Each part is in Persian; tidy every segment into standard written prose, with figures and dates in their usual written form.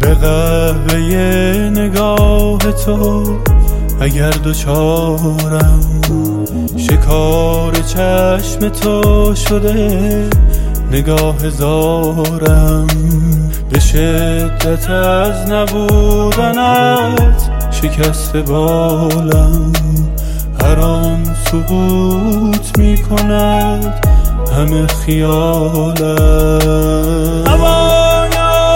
به قهوه نگاه تو اگر دوچارم، شکار چشم تو شده نگاه زارم. به شدت از نبودنت شکست بالم، هر آن سقوط می کند همه خیالم. هوای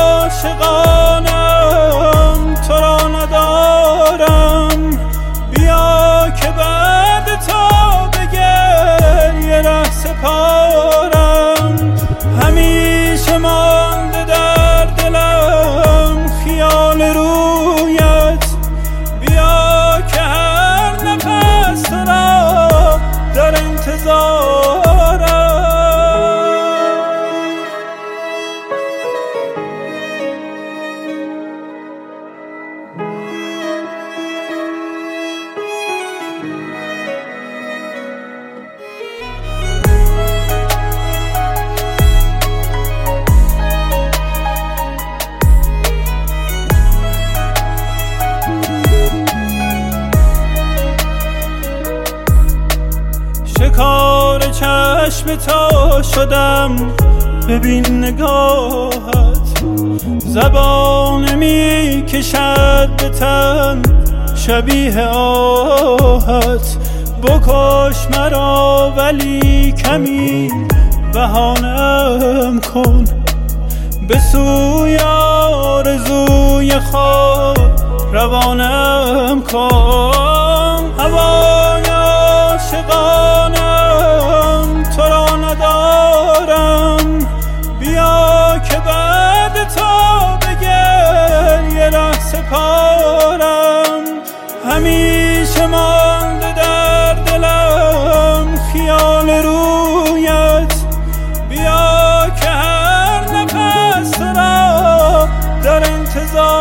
عاشقانم تو را ندارم، بیا که بعد تو به گریه ره سپارم. همیشه مانده در دلم خیال رویت، بیا که هر نفس تو را در انتظارم. شکار چشم تو شدم، ببین نگاهت زبان می کشد به تن شبیه آهت. بکش مرا ولی کمی بهانم کن، به سوی آرزوی خود روانم کن. هوای عاشقانم تو را ندارم، بیا که بعد تو به گریه ره سپارم. همیشه مانده در دلم خیال رویت، بیا که هر نفس تو را در انتظار